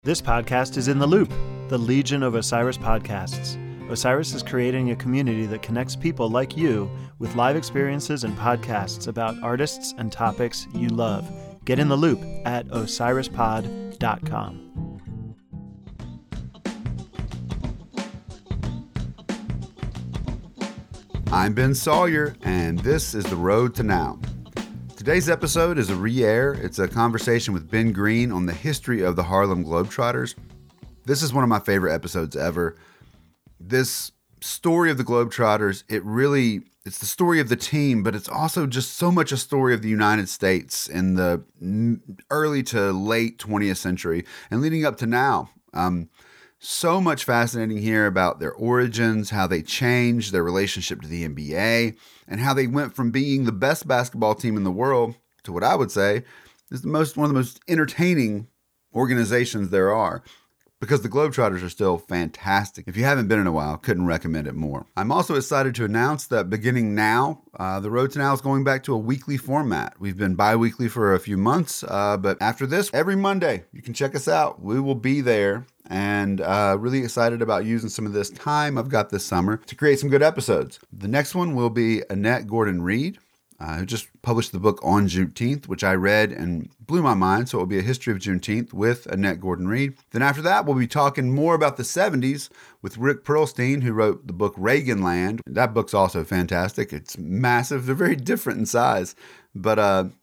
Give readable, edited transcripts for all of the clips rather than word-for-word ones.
This podcast is in The Loop, the Legion of Osiris podcasts. Osiris is creating a community that connects people like you with live experiences and podcasts about artists and topics you love. Get in the loop at osirispod.com. I'm Ben Sawyer, and this is The Road to Now. Today's episode is a re-air. It's a conversation with Ben Green on the history of the Harlem Globetrotters. This is one of my favorite episodes ever. This story of the Globetrotters, it's the story of the team, but it's also just so much a story of the United States in the early to late 20th century and leading up to now. So much fascinating here about their origins, how they changed, their relationship to the NBA, and how they went from being the best basketball team in the world to what I would say is one of the most entertaining organizations there are. Because the Globetrotters are still fantastic. If you haven't been in a while, couldn't recommend it more. I'm also excited to announce that beginning now, The Road to Now is going back to a weekly format. We've been bi-weekly for a few months, but after this, every Monday, you can check us out. We will be there, and really excited about using some of this time I've got this summer to create some good episodes. The next one will be Annette Gordon-Reed, who just published the book On Juneteenth, which I read and blew my mind. So it will be a history of Juneteenth with Annette Gordon-Reed. Then after that, we'll be talking more about the 70s with Rick Perlstein, who wrote the book Reaganland. That book's also fantastic. It's massive. They're very different in size. But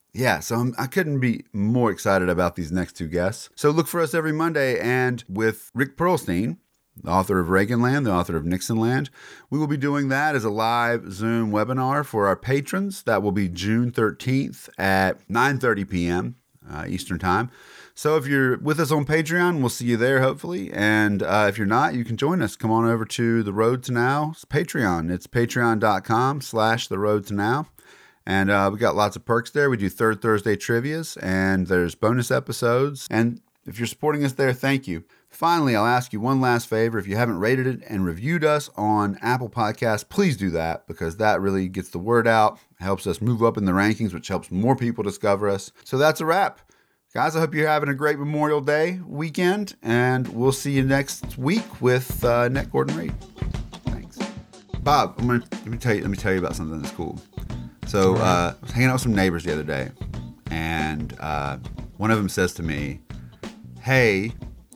so I couldn't be more excited about these next two guests. So look for us every Monday. And with Rick Perlstein, the author of Reaganland, the author of Nixonland, we will be doing that as a live Zoom webinar for our patrons. That will be June 13th at 9:30 p.m. Eastern Time. So if you're with us on Patreon, we'll see you there, hopefully. And if you're not, you can join us. Come on over to The Road to Now's Patreon. It's patreon.com/The Road to Now. And we got lots of perks there. We do Third Thursday trivias, and there's bonus episodes. And if you're supporting us there, thank you. Finally, I'll ask you one last favor. If you haven't rated it and reviewed us on Apple Podcasts, please do that, because that really gets the word out, helps us move up in the rankings, which helps more people discover us. So that's a wrap. Guys, I hope you're having a great Memorial Day weekend, and we'll see you next week with Annette Gordon-Reed. Thanks. Bob, let me tell you about something that's cool. So I was hanging out with some neighbors the other day, and one of them says to me, hey,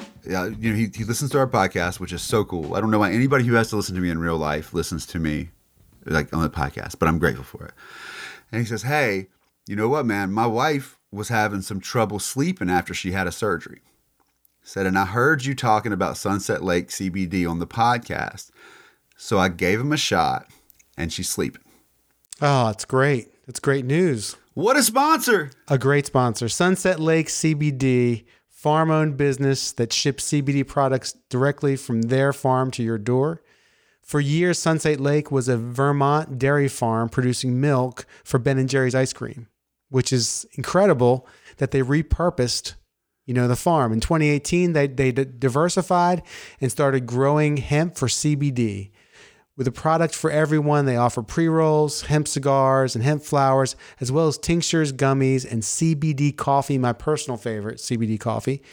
he listens to our podcast, which is so cool. I don't know why anybody who has to listen to me in real life listens to me like on the podcast, but I'm grateful for it. And he says, hey, you know what, man? My wife was having some trouble sleeping after she had a surgery. Said, and I heard you talking about Sunset Lake CBD on the podcast. So I gave him a shot, and she's sleeping. Oh, it's great. It's great news. What a sponsor. A great sponsor. Sunset Lake CBD, farm-owned business that ships CBD products directly from their farm to your door. For years, Sunset Lake was a Vermont dairy farm producing milk for Ben & Jerry's ice cream, which is incredible that they repurposed, the farm. In 2018, they diversified and started growing hemp for CBD. With a product for everyone, they offer pre-rolls, hemp cigars, and hemp flowers, as well as tinctures, gummies, and CBD coffee, my personal favorite, CBD coffee,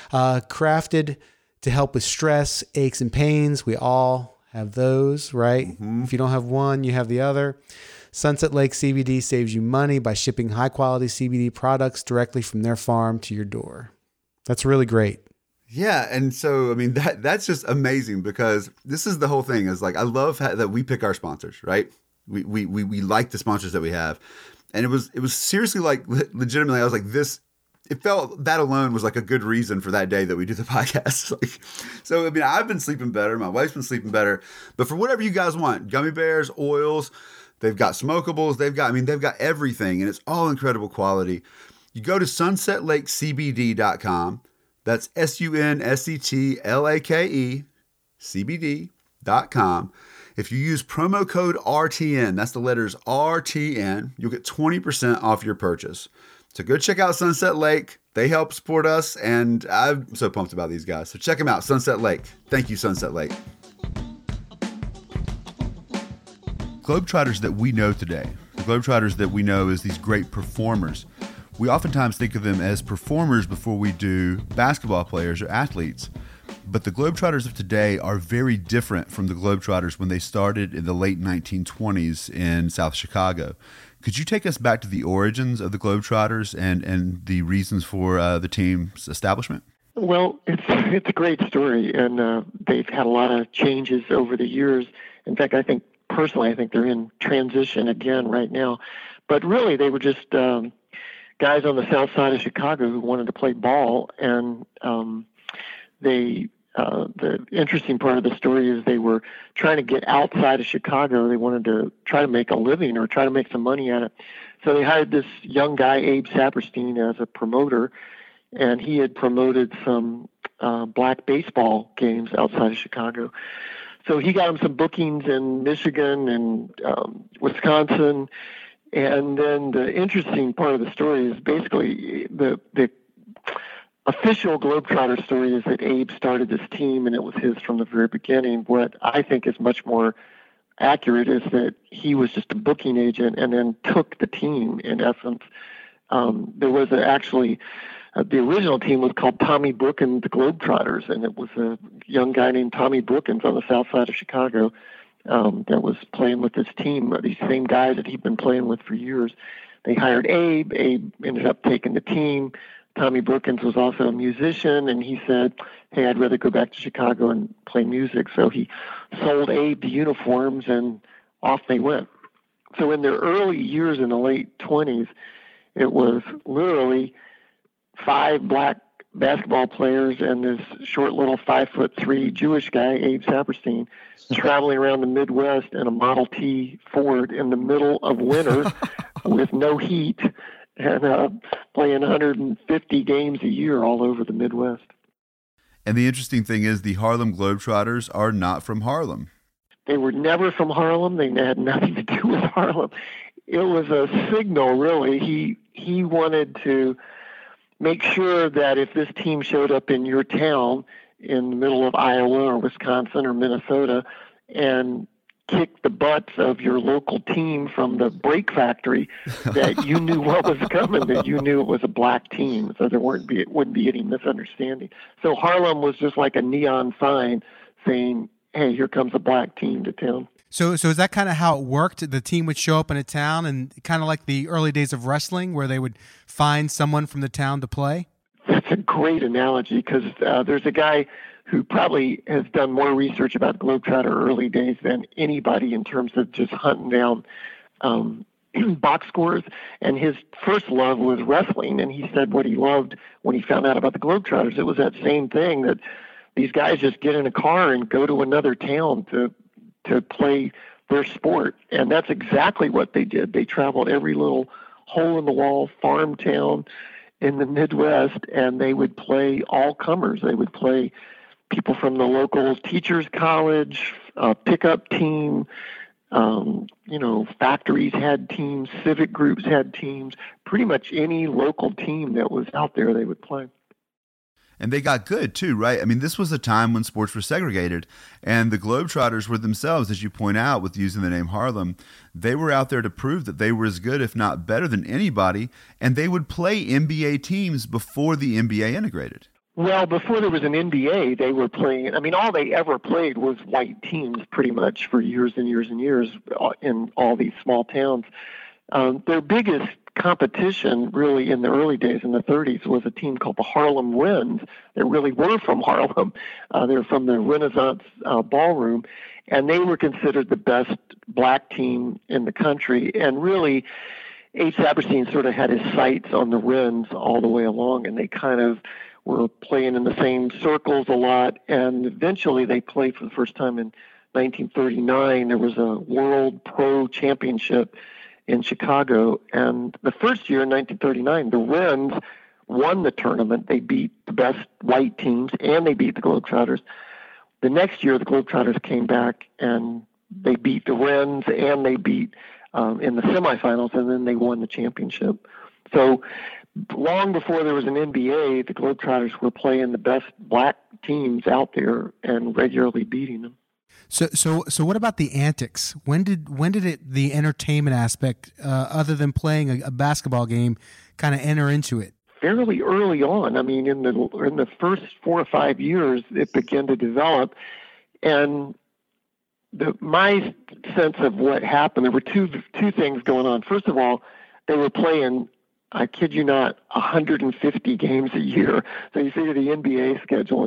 crafted to help with stress, aches, and pains. We all have those, right? Mm-hmm. If you don't have one, you have the other. Sunset Lake CBD saves you money by shipping high-quality CBD products directly from their farm to your door. That's really great. Yeah, and so that's just amazing, because this is the whole thing. Is like, I love that we pick our sponsors, right? We like the sponsors that we have, and it was seriously like legitimately. I was like, this. It felt that alone was like a good reason for that day that we do the podcast. So I've been sleeping better. My wife's been sleeping better. But for whatever you guys want, gummy bears, oils, they've got smokables, they've got everything, and it's all incredible quality. You go to sunsetlakecbd.com. That's SUNSETLAKE CBD.com. If you use promo code RTN, that's the letters RTN, you'll get 20% off your purchase. So go check out Sunset Lake. They help support us, and I'm so pumped about these guys. So check them out, Sunset Lake. Thank you, Sunset Lake. Globetrotters that we know today, the Globetrotters that we know as these great performers, We oftentimes think of them as performers before we do basketball players or athletes. But the Globetrotters of today are very different from the Globetrotters when they started in the late 1920s in South Chicago. Could you take us back to the origins of the Globetrotters and the reasons for the team's establishment? Well, it's a great story, and they've had a lot of changes over the years. In fact, I think they're in transition again right now. But really, they were just guys on the south side of Chicago who wanted to play ball, and the interesting part of the story is they were trying to get outside of Chicago. They wanted to try to make a living or try to make some money at it. So they hired this young guy, Abe Saperstein, as a promoter, and he had promoted some black baseball games outside of Chicago. So he got him some bookings in Michigan and Wisconsin. And then the interesting part of the story is basically the official Globetrotter story is that Abe started this team and it was his from the very beginning. What I think is much more accurate is that he was just a booking agent and then took the team in essence. There was the original team was called Tommy Brookins Globetrotters, and it was a young guy named Tommy Brookins on the south side of Chicago that was playing with this team, these same guys that he'd been playing with for years. They hired Abe. Abe ended up taking the team. Tommy Brookins was also a musician, and he said, hey, I'd rather go back to Chicago and play music. So he sold Abe the uniforms, and off they went. So in their early years in the late 20s, it was literally 5 black basketball players and this short little 5'3" Jewish guy, Abe Saperstein, traveling around the Midwest in a Model T Ford in the middle of winter with no heat and playing 150 games a year all over the Midwest. And the interesting thing is the Harlem Globetrotters are not from Harlem. They were never from Harlem. They had nothing to do with Harlem. It was a signal, really. He wanted to make sure that if this team showed up in your town in the middle of Iowa or Wisconsin or Minnesota and kicked the butts of your local team from the brake factory, that you knew what was coming, that you knew it was a black team, so there wouldn't be any misunderstanding. So Harlem was just like a neon sign saying, hey, here comes a black team to town. So is that kind of how it worked? The team would show up in a town and kind of like the early days of wrestling where they would find someone from the town to play? That's a great analogy because there's a guy who probably has done more research about Globetrotter early days than anybody in terms of just hunting down box scores. And his first love was wrestling. And he said what he loved when he found out about the Globetrotters, it was that same thing that these guys just get in a car and go to another town to play their sport. And that's exactly what they did. They traveled every little hole-in-the-wall farm town in the Midwest, and they would play all comers. They would play people from the local teachers' college, pickup team, factories had teams, civic groups had teams. Pretty much any local team that was out there, they would play. And they got good too, right? I mean, this was a time when sports were segregated, and the Globetrotters were themselves, as you point out, with using the name Harlem, they were out there to prove that they were as good, if not better than anybody, and they would play NBA teams before the NBA integrated. Well, before there was an NBA, they were playing, all they ever played was white teams pretty much for years and years and years in all these small towns. Their biggest competition really in the early days in the 30s was a team called the Harlem Wrens. They really were from Harlem. They were from the Renaissance Ballroom, and they were considered the best black team in the country. And really, Abe Saperstein sort of had his sights on the Wrens all the way along, and they kind of were playing in the same circles a lot. And eventually they played for the first time in 1939. There was a World Pro Championship in Chicago, and the first year in 1939, the Wrens won the tournament. They beat the best white teams, and they beat the Globetrotters. The next year, the Globetrotters came back, and they beat the Wrens, and they beat in the semifinals, and then they won the championship. So long before there was an NBA, the Globetrotters were playing the best black teams out there and regularly beating them. So what about the antics? When did the entertainment aspect, other than playing a basketball game, kind of enter into it? Fairly early on. I mean, in the first 4 or 5 years, it began to develop, and my sense of what happened, there were two things going on. First of all, they were playing, I kid you not, 150 games a year. So you figure the NBA schedule is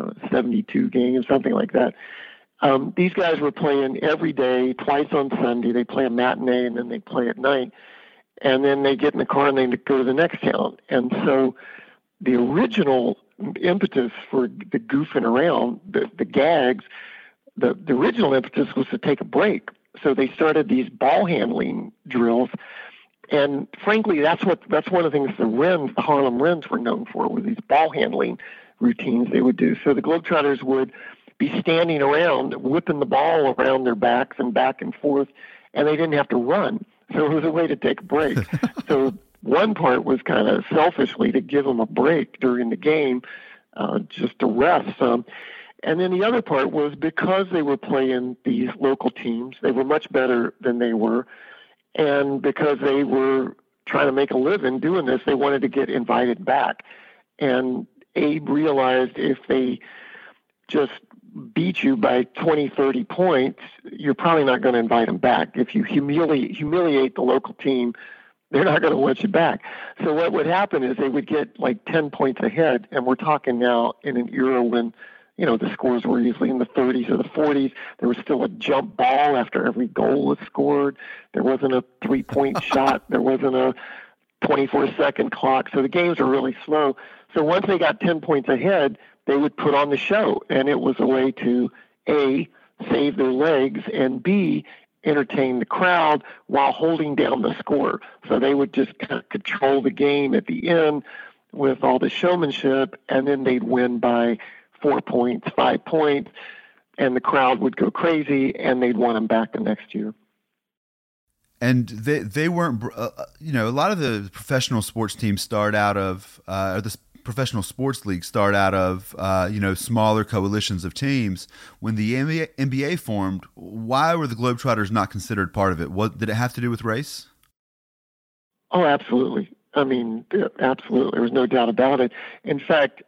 72 games, something like that. These guys were playing every day, twice on Sunday. They play a matinee and then they play at night. And then they get in the car and they go to the next town. And so the original impetus for the goofing around, the gags, the original impetus was to take a break. So they started these ball handling drills. And frankly, that's one of the things the Harlem Wrens were known for, were these ball handling routines they would do. So the Globetrotters would be standing around, whipping the ball around their backs and back and forth, and they didn't have to run. So it was a way to take a break. So one part was kind of selfishly to give them a break during the game, just to rest some. And then the other part was because they were playing these local teams, they were much better than they were. And because they were trying to make a living doing this, they wanted to get invited back. And Abe realized if they just beat you by 20, 30 points, you're probably not going to invite them back. If you humiliate the local team, they're not going to want you back. So what would happen is they would get like 10 points ahead, and we're talking now in an era when, the scores were usually in the 30s or the 40s. There was still a jump ball after every goal was scored. There wasn't a three-point shot. There wasn't a 24-second clock. So the games were really slow. So once they got 10 points ahead, they would put on the show, and it was a way to, A, save their legs, and B, entertain the crowd while holding down the score. So they would just kind of control the game at the end with all the showmanship, and then they'd win by 4 points, 5 points, and the crowd would go crazy, and they'd want them back the next year. And they weren't, a lot of the professional sports teams start out of, or the professional sports leagues start out of, smaller coalitions of teams. When the NBA formed, why were the Globetrotters not considered part of it? What did it have to do with race? Oh, absolutely. I mean, absolutely. There was no doubt about it. In fact,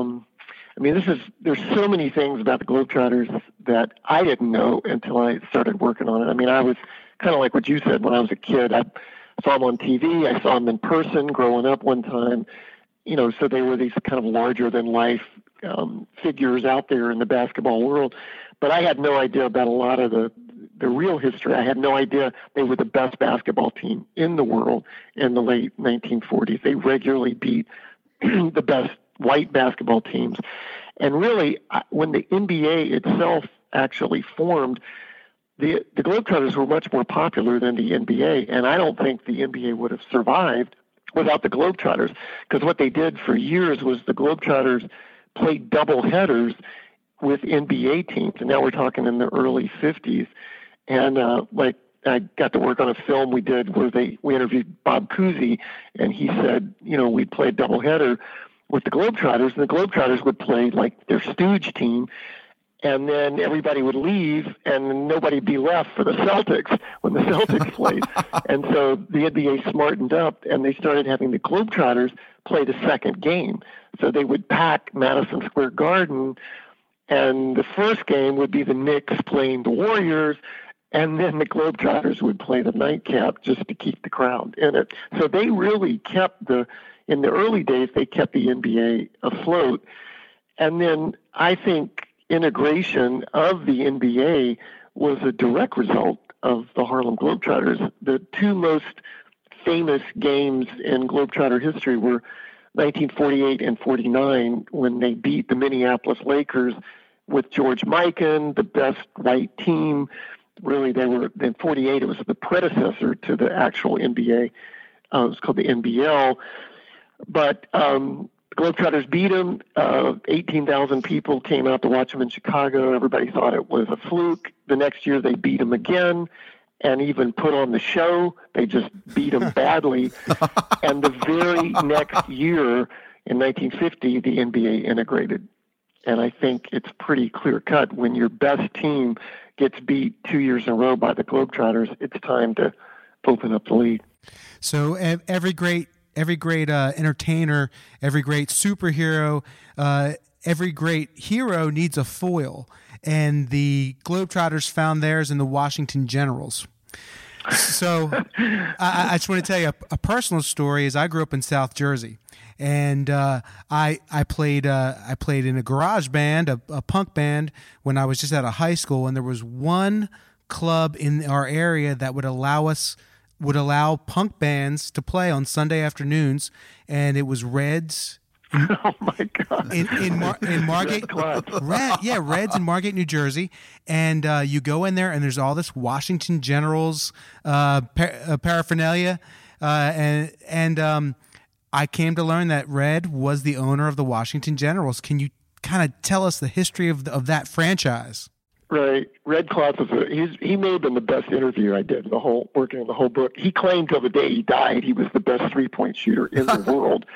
there's so many things about the Globetrotters that I didn't know until I started working on it. I mean, I was kind of like what you said when I was a kid. I saw them on TV. I saw them in person growing up one time. So they were these kind of larger-than-life figures out there in the basketball world. But I had no idea about a lot of the real history. I had no idea they were the best basketball team in the world in the late 1940s. They regularly beat the best white basketball teams. And really, when the NBA itself actually formed, the Globetrotters were much more popular than the NBA. And I don't think the NBA would have survived without the Globetrotters, because what they did for years was the Globetrotters played double headers with NBA teams, and now we're talking in the early 50s. And I got to work on a film we did where we interviewed Bob Cousy, and he said, we'd play a double header with the Globetrotters, and the Globetrotters would play like their stooge team, and then everybody would leave, and nobody would be left for the Celtics when the Celtics played. And so the NBA smartened up, and they started having the Globetrotters play the second game. So they would pack Madison Square Garden, and the first game would be the Knicks playing the Warriors, and then the Globetrotters would play the nightcap just to keep the crowd in it. So they really kept in the early days, they kept the NBA afloat. And then I think integration of the NBA was a direct result of the Harlem Globetrotters. The two most famous games in Globetrotter history were 1948 and 49, when they beat the Minneapolis Lakers with George Mikan, the best white team. Really, they were, in 48, it was the predecessor to the actual NBA. It was called the NBL. But Globetrotters beat them. 18,000 people came out to watch them in Chicago. Everybody thought it was a fluke. The next year they beat them again and even put on the show. They just beat them badly. And the very next year, in 1950, the NBA integrated. And I think it's pretty clear cut when your best team gets beat 2 years in a row by the Globetrotters, it's time to open up the league. So every great entertainer, every great superhero, every great hero needs a foil. And the Globetrotters found theirs in the Washington Generals. So I just want to tell you a personal story. Is I grew up in South Jersey, and I played in a garage band, a punk band, when I was just out of high school. And there was one club in our area that would allow punk bands to play on Sunday afternoons, and it was Reds. Oh my God! In Margate, Reds in Margate, New Jersey, and you go in there, and there's all this Washington Generals paraphernalia, and I came to learn that Red was the owner of the Washington Generals. Can you kind of tell us the history of that franchise? Right. Red Klotz he may have been the best interview I did, working on the whole book. He claimed till the day he died he was the best 3-point shooter in the world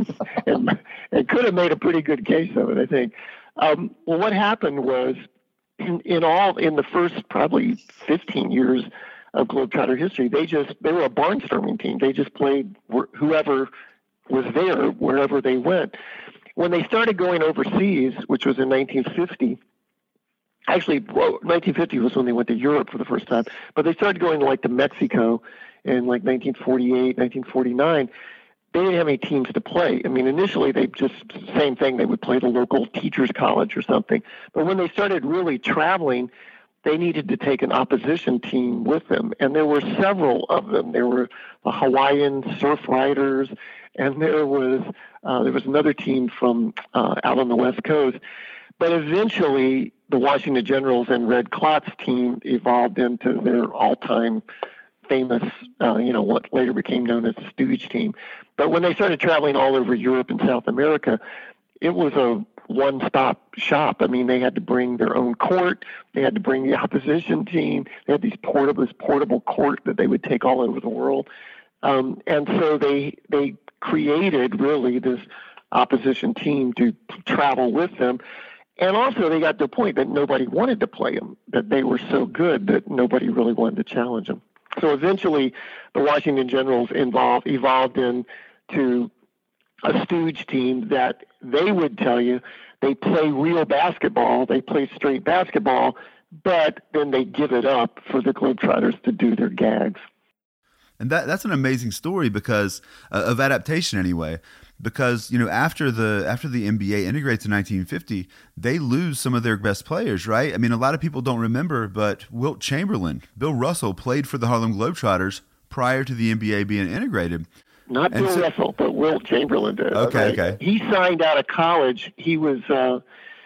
and could have made a pretty good case of it, I think. Well, what happened was in the first probably 15 years of Globetrotter history, they were a barnstorming team. They just played whoever was there wherever they went. When they started going overseas, which was in 1950, actually, 1950 was when they went to Europe for the first time, but they started going to Mexico in 1948, 1949. They didn't have any teams to play. I mean, initially same thing. They would play the local teachers' college or something. But when they started really traveling, they needed to take an opposition team with them. And there were several of them. There were the Hawaiian Surf Riders, and there was another team from out on the West Coast. But eventually, the Washington Generals and Red Klotz team evolved into their all-time famous, what later became known as the Stooge team. But when they started traveling all over Europe and South America, it was a one-stop shop. I mean, they had to bring their own court. They had to bring the opposition team. They had this portable court that they would take all over the world. And so they created really this opposition team to travel with them. And also they got to a point that nobody wanted to play them, that they were so good that nobody really wanted to challenge them. So eventually the Washington Generals evolved into a Stooge team that they would tell you they play real basketball, they play straight basketball, but then they give it up for the Globetrotters to do their gags. And that's an amazing story because of adaptation anyway. Because after the NBA integrates in 1950, they lose some of their best players, right? I mean, a lot of people don't remember, but Wilt Chamberlain, Bill Russell played for the Harlem Globetrotters prior to the NBA being integrated. Not Bill Russell, but Wilt Chamberlain did. Okay. He signed out of college. He was at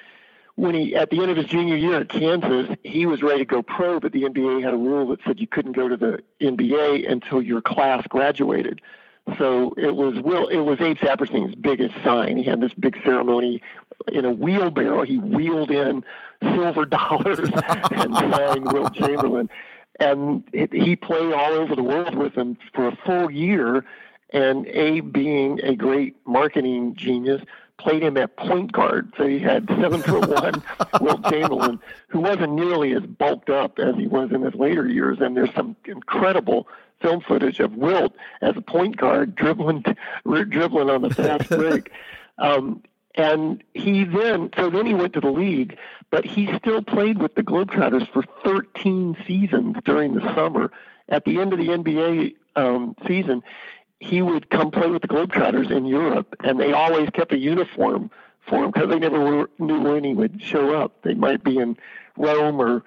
the end of his junior year at Kansas, he was ready to go pro, but the NBA had a rule that said you couldn't go to the NBA until your class graduated. So it was Abe Saperstein's biggest sign. He had this big ceremony in a wheelbarrow. He wheeled in silver dollars and signed Wilt Chamberlain. And he played all over the world with him for a full year. And Abe, being a great marketing genius, played him at point guard. So he had 7'1" Wilt Chamberlain, who wasn't nearly as bulked up as he was in his later years. And there's some incredible film footage of Wilt as a point guard dribbling on the fast break. And then he went to the league, but he still played with the Globetrotters for 13 seasons during the summer. At the end of the NBA season, he would come play with the Globetrotters in Europe, and they always kept a uniform for him because they never knew when he would show up. They might be in Rome or,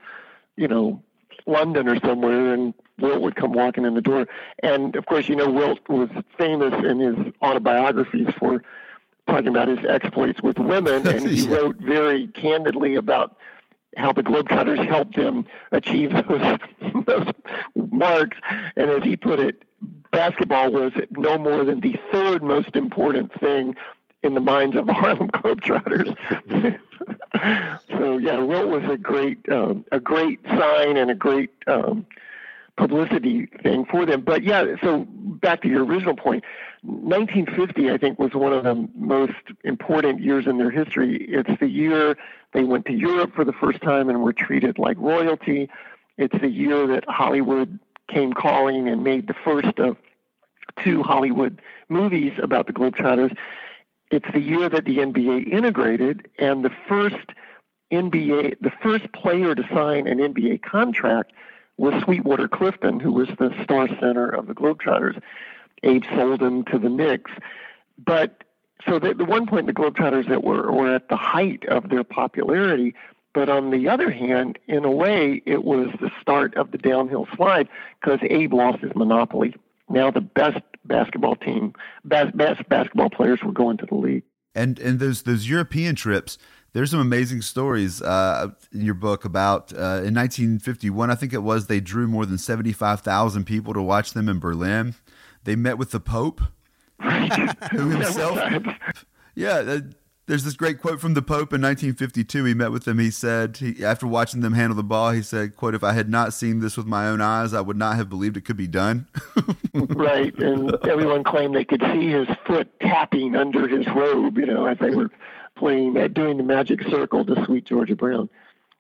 London or somewhere, and Wilt would come walking in the door. And, of course, Wilt was famous in his autobiographies for talking about his exploits with women, and he wrote very candidly about how the Globetrotters helped him achieve those marks. And as he put it, basketball was no more than the third most important thing in the minds of the Harlem Globetrotters. So, Wilt was a great sign and a great publicity thing for them. But, so back to your original point, 1950, I think, was one of the most important years in their history. It's the year they went to Europe for the first time and were treated like royalty. It's the year that Hollywood came calling and made the first of 2 Hollywood movies about the Globetrotters. It's the year that the NBA integrated, and the first player to sign an NBA contract was Sweetwater Clifton, who was the star center of the Globetrotters. Abe sold him to the Knicks. But so the one point, the Globetrotters that were at the height of their popularity. But on the other hand, in a way, it was the start of the downhill slide because Abe lost his monopoly. Now the best basketball players were going to the league. And those European trips, there's some amazing stories in your book about in 1951, I think it was, they drew more than 75,000 people to watch them in Berlin. They met with the Pope, who himself, there's this great quote from the Pope in 1952. He met with them. He said, after watching them handle the ball, he said, quote, "If I had not seen this with my own eyes, I would not have believed it could be done." Right. And everyone claimed they could see his foot tapping under his robe, as they were playing, doing the magic circle to Sweet Georgia Brown.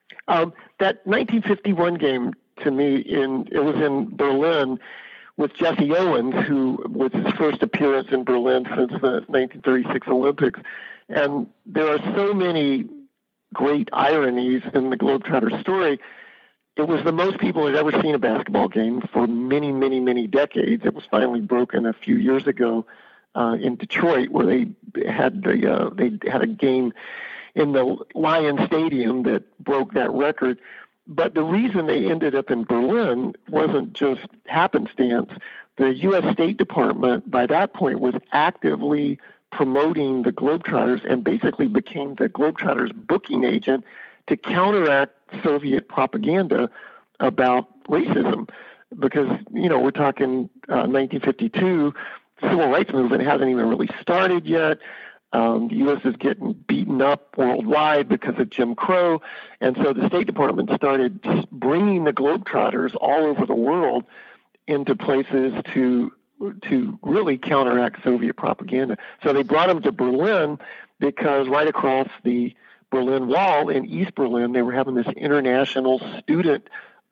That 1951 game, to me, it was in Berlin with Jesse Owens, who was his first appearance in Berlin since the 1936 Olympics. And there are so many great ironies in the Globetrotter story. It was the most people had ever seen a basketball game for many, many, many decades. It was finally broken a few years ago in Detroit, where they had a game in the Lion Stadium that broke that record. But the reason they ended up in Berlin wasn't just happenstance. The U.S. State Department, by that point, was actively promoting the Globetrotters and basically became the Globetrotters' booking agent to counteract Soviet propaganda about racism. Because, we're talking 1952, the Civil Rights Movement hasn't even really started yet. The U.S. is getting beaten up worldwide because of Jim Crow. And so the State Department started just bringing the Globetrotters all over the world into places to really counteract Soviet propaganda. So they brought them to Berlin because right across the Berlin Wall in East Berlin, they were having this international student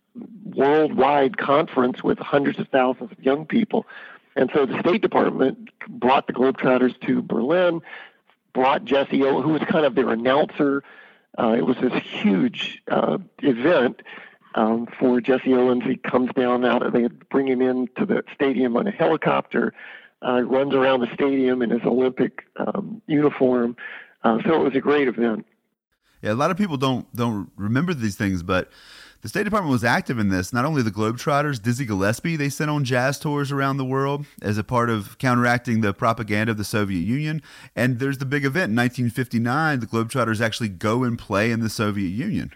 worldwide conference with hundreds of thousands of young people. And so the State Department brought the Globetrotters to Berlin, brought Jesse Owens, who was kind of their announcer. It was this huge event for Jesse Owens. He comes down they bring him into the stadium on a helicopter, runs around the stadium in his Olympic uniform. So it was a great event. Yeah, a lot of people don't remember these things, but the State Department was active in this. Not only the Globetrotters, Dizzy Gillespie, they sent on jazz tours around the world as a part of counteracting the propaganda of the Soviet Union. And there's the big event in 1959. The Globetrotters actually go and play in the Soviet Union.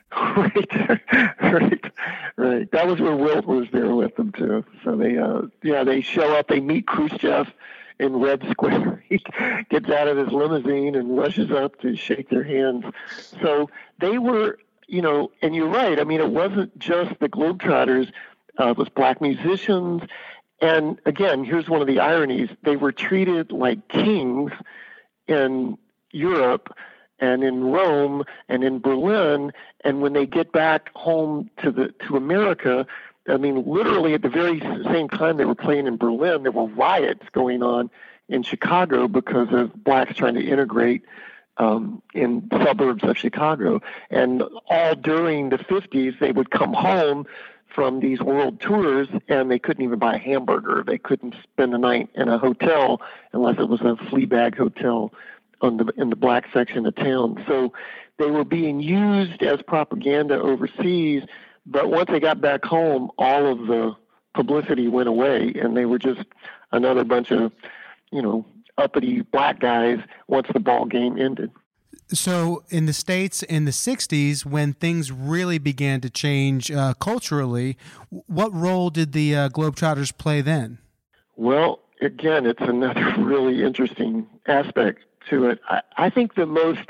Right. That was where Wilt was there with them too. So they show up. They meet Khrushchev in Red Square. He gets out of his limousine and rushes up to shake their hands. So they were, and you're right. I mean, it wasn't just the Globetrotters. It was black musicians. And again, here's one of the ironies. They were treated like kings in Europe and in Rome and in Berlin. And when they get back home to America, I mean, literally at the very same time they were playing in Berlin, there were riots going on in Chicago because of blacks trying to integrate in suburbs of Chicago. And all during the 50s, they would come home from these world tours and they couldn't even buy a hamburger. They couldn't spend the night in a hotel unless it was a Fleabag hotel in the black section of town. So they were being used as propaganda overseas, but once they got back home, all of the publicity went away and they were just another bunch of, uppity black guys once the ball game ended. So in the States in the 60s, when things really began to change culturally, what role did the Globetrotters play then? Well, again, it's another really interesting aspect to it. I think the most,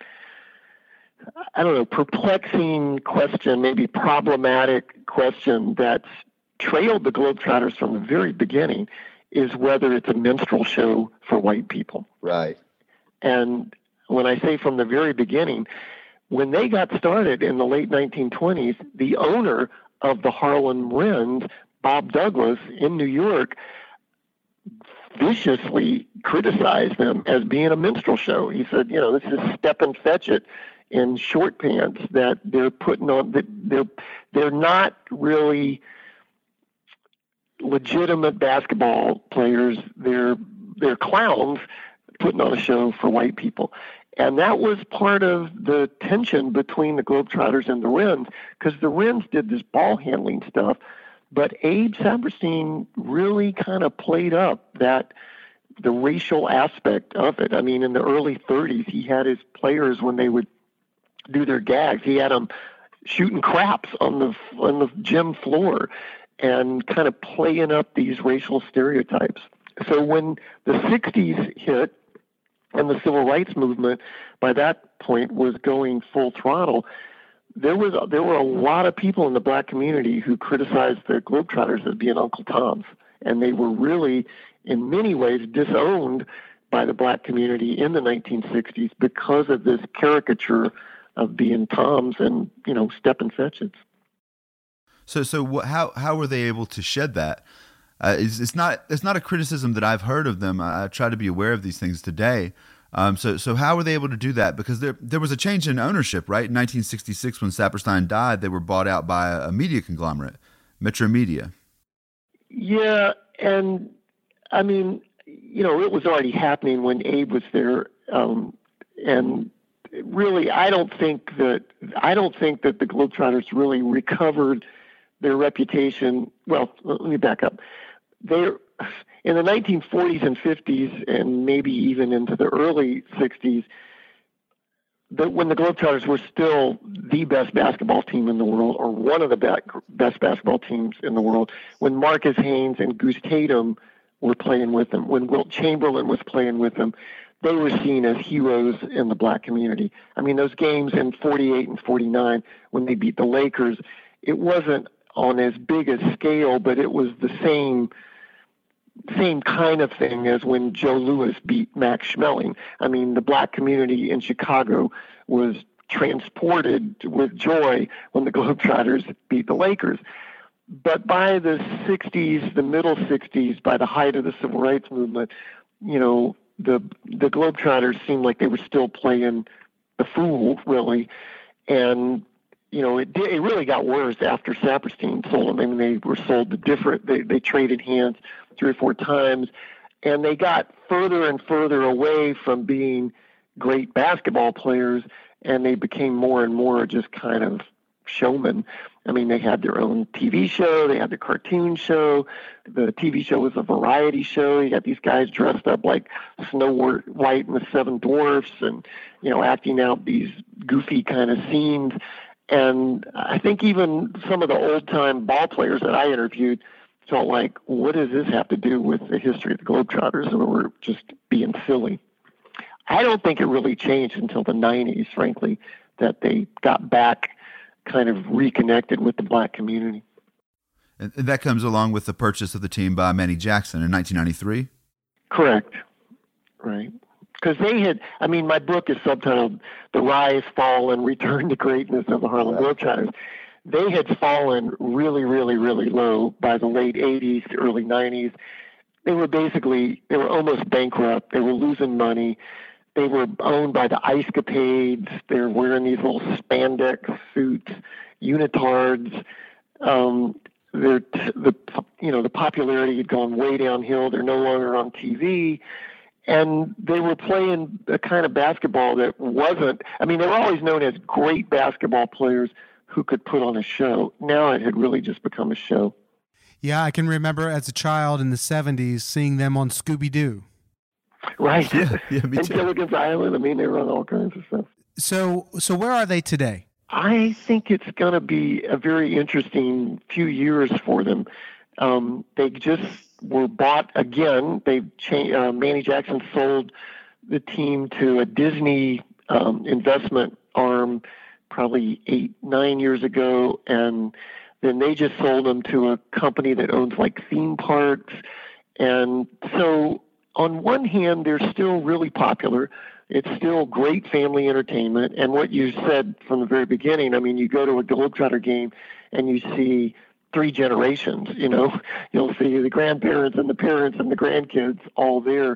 perplexing question, maybe problematic question that's trailed the Globetrotters from the very beginning is whether it's a minstrel show for white people. Right. And when I say from the very beginning, when they got started in the late 1920s, the owner of the Harlem Wrens, Bob Douglas, in New York, viciously criticized them as being a minstrel show. He said, this is step and fetch it in short pants that they're putting on, that they're not really legitimate basketball players. They're clowns putting on a show for white people. And that was part of the tension between the Globetrotters and the Wrens, because the Wrens did this ball handling stuff, but Abe Saperstein really kind of played up the racial aspect of it. I mean, in the early 30s, he had his players, when they would do their gags, he had them shooting craps on the gym floor and kind of playing up these racial stereotypes. So when the 60s hit, and the civil rights movement, by that point, was going full throttle, there were a lot of people in the black community who criticized the Globetrotters as being Uncle Toms. And they were really, in many ways, disowned by the black community in the 1960s because of this caricature of being Toms and, step and fetch-its. So how were they able to shed that? It's not a criticism that I've heard of them. I try to be aware of these things today. So how were they able to do that? Because there was a change in ownership, right? In 1966, when Saperstein died, they were bought out by a media conglomerate, Metro Media. Yeah, and I mean, it was already happening when Abe was there, and really, I don't think that the Globetrotters really recovered their reputation. Well, let me back up. In the 1940s and 50s, and maybe even into the early 60s, when the Globetrotters were still the best basketball team in the world, or one of the best basketball teams in the world, when Marcus Haynes and Goose Tatum were playing with them, when Wilt Chamberlain was playing with them, they were seen as heroes in the black community. I mean, those games in 48 and 49, when they beat the Lakers, it wasn't on as big a scale, but it was the same kind of thing as when Joe Louis beat Max Schmeling. I mean, the black community in Chicago was transported with joy when the Globetrotters beat the Lakers. But by the 60s, the middle 60s, by the height of the civil rights movement, the Globetrotters seemed like they were still playing the fool, really. And it really got worse after Saperstein sold them. I mean, they were sold to they traded hands 3 or 4 times, and they got further and further away from being great basketball players, and they became more and more just kind of showmen. I mean, they had their own TV show, they had the cartoon show, the TV show was a variety show. You got these guys dressed up like Snow White and the Seven Dwarfs and, acting out these goofy kind of scenes. And I think even some of the old-time ball players that I interviewed felt like, what does this have to do with the history of the Globetrotters? Or we're just being silly. I don't think it really changed until the 90s, frankly, that they got back kind of reconnected with the black community. And that comes along with the purchase of the team by Manny Jackson in 1993? Correct. Right. Because my book is subtitled The Rise, Fall, and Return to Greatness of the Harlem Globetrotters. They had fallen really, really, really low by the late 80s to early 90s. They were almost bankrupt. They were losing money. They were owned by the Ice Capades. They're wearing these little spandex suits, unitards. The popularity had gone way downhill. They're no longer on TV. And they were playing a kind of basketball that wasn't, they were always known as great basketball players who could put on a show. Now it had really just become a show. Yeah, I can remember as a child in the 70s seeing them on Scooby-Doo. Right. Yeah, me and too. Gilligan's Island. They run all kinds of stuff. So where are they today? I think it's going to be a very interesting few years for them. They just were bought again. Manny Jackson sold the team to a Disney investment arm probably 8-9 years ago, and then they just sold them to a company that owns like theme parks. And so on one hand, they're still really popular. It's still great family entertainment. And what you said from the very beginning, I mean, you go to a Globetrotter game and you see three generations, you'll see the grandparents and the parents and the grandkids all there.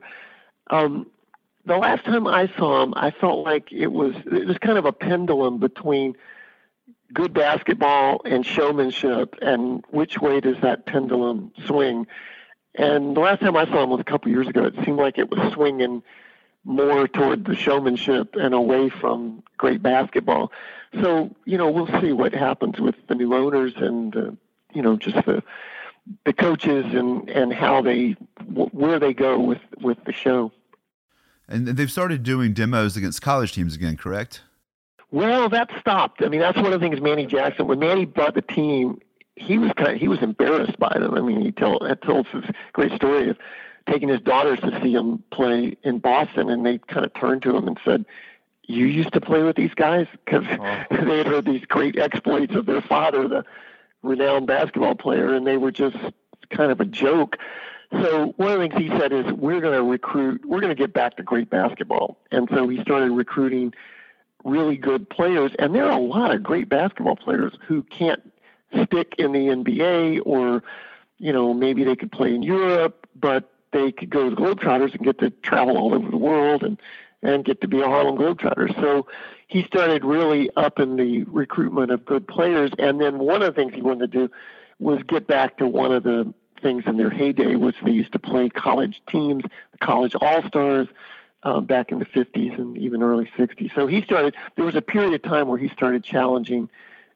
The last time I saw them, I felt like it was kind of a pendulum between good basketball and showmanship, and which way does that pendulum swing? And the last time I saw them was a couple years ago. It seemed like it was swinging more toward the showmanship and away from great basketball. So, we'll see what happens with the new owners and, just the coaches and how where they go with the show. And they've started doing demos against college teams again, correct? Well, that stopped. I mean, that's one of the things Manny Jackson, when Manny brought the team, he was embarrassed by them. I mean, he told this great story of taking his daughters to see him play in Boston, and they kind of turned to him and said, "You used to play with these guys?" Because they had heard these great exploits of their father, the renowned basketball player, and they were just kind of a joke. So one of the things he said is, we're going to get back to great basketball. And so he started recruiting really good players. And there are a lot of great basketball players who can't stick in the NBA, or, maybe they could play in Europe, but they could go to the Globetrotters and get to travel all over the world and get to be a Harlem Globetrotter. So he started really upping the recruitment of good players. And then one of the things he wanted to do was get back to one of the things in their heyday, which they used to play college teams, the college all-stars, back in the 50s and even early 60s. So there was a period of time where he started challenging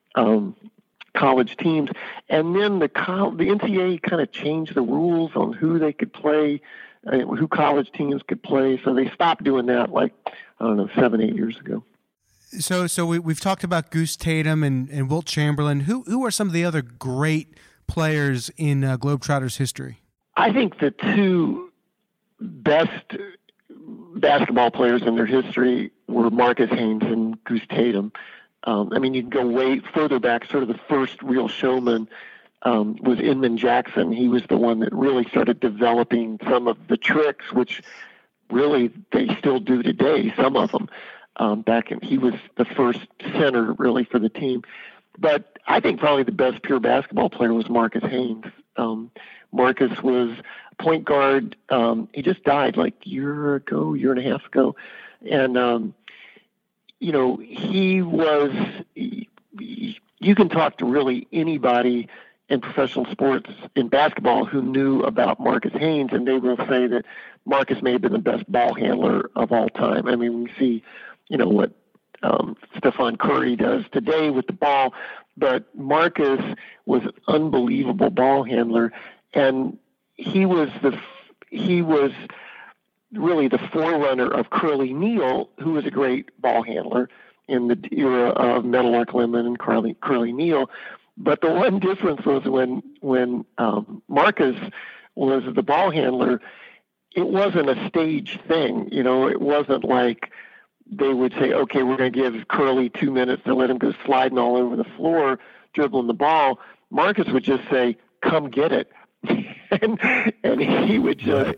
college teams. And then the NCAA kind of changed the rules on who they could play, who college teams could play. So they stopped doing that 7-8 years ago. So we've talked about Goose Tatum and Wilt Chamberlain. Who are some of the other great players in Globetrotters history? I think the two best basketball players in their history were Marcus Haynes and Goose Tatum. You can go way further back. Sort of the first real showman was Inman Jackson. He was the one that really started developing some of the tricks, which really they still do today, some of them. He was the first center really for the team. But I think probably the best pure basketball player was Marcus Haynes. Marcus was point guard. He just died like year and a half ago. And, he was, you can talk to really anybody in professional sports in basketball who knew about Marcus Haynes, and they will say that Marcus may have been the best ball handler of all time. I mean, we see, what Stephen Curry does today with the ball, but Marcus was an unbelievable ball handler, and he was really the forerunner of Curly Neal, who was a great ball handler in the era of Meadowlark Lemon and Curly Neal. But the one difference was when Marcus was the ball handler, it wasn't a stage thing. It wasn't like they would say, okay, we're going to give Curly 2 minutes to let him go sliding all over the floor, dribbling the ball. Marcus would just say, come get it. and he would just,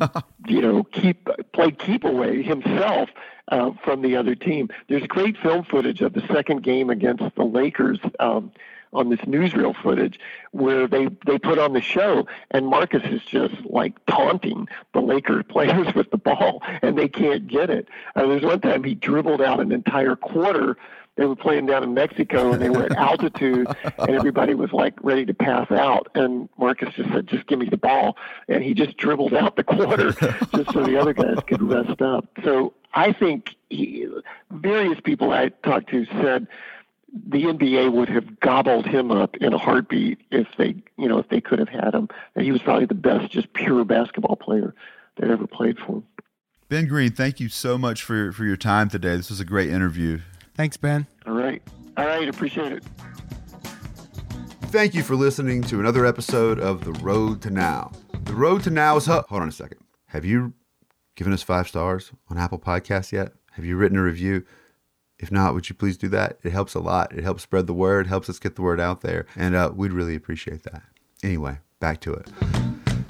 keep away himself from the other team. There's great film footage of the second game against the Lakers on this newsreel footage where they put on the show, and Marcus is just taunting the Lakers players with the ball, and they can't get it. There's one time he dribbled out an entire quarter. They were playing down in Mexico, and they were at altitude, and everybody was ready to pass out. And Marcus just said, just give me the ball. And he just dribbled out the quarter just so the other guys could rest up. So I think various people I talked to said the NBA would have gobbled him up in a heartbeat if they could have had him. And he was probably the best, just pure basketball player that ever played for him. Ben Green, thank you so much for your time today. This was a great interview. Thanks, Ben. All right. Appreciate it. Thank you for listening to another episode of The Road to Now. The Road to Now is Hold on a second. Have you given us 5 stars on Apple Podcasts yet? Have you written a review? If not, would you please do that? It helps a lot. It helps spread the word, helps us get the word out there, and we'd really appreciate that. Anyway, back to it.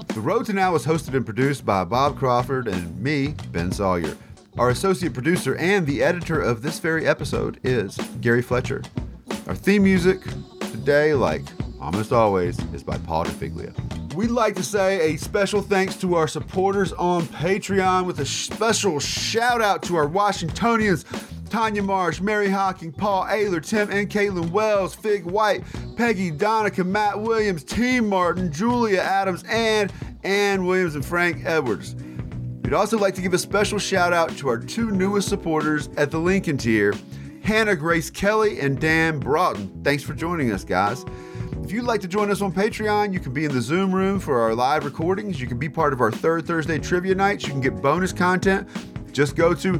The Road to Now is hosted and produced by Bob Crawford and me, Ben Sawyer. Our associate producer and the editor of this very episode is Gary Fletcher. Our theme music today, like almost always, is by Paul DeFiglia. We'd like to say a special thanks to our supporters on Patreon with a special shout out to our Washingtonians, Tanya Marsh, Mary Hocking, Paul Ayler, Tim and Caitlin Wells, Fig White, Peggy Donica, Matt Williams, T. Martin, Julia Adams, and Ann Williams and Frank Edwards. We'd also like to give a special shout out to our two newest supporters at the Lincoln tier, Hannah Grace Kelly and Dan Broughton. Thanks for joining us, guys. If you'd like to join us on Patreon, you can be in the Zoom room for our live recordings. You can be part of our third Thursday trivia nights. You can get bonus content. Just go to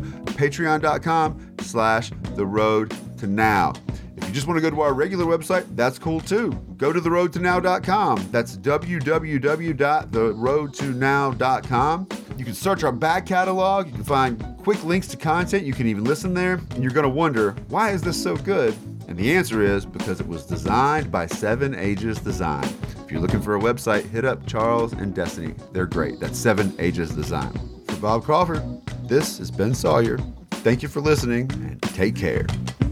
patreon.com/theroadtonow. If you just want to go to our regular website, that's cool too. Go to theroadtonow.com. That's www.theroadtonow.com. You can search our back catalog. You can find quick links to content. You can even listen there. And you're going to wonder, why is this so good? And the answer is because it was designed by 7 Ages Design. If you're looking for a website, hit up Charles and Destiny. They're great. That's 7 Ages Design. For Bob Crawford, this is Ben Sawyer. Thank you for listening and take care.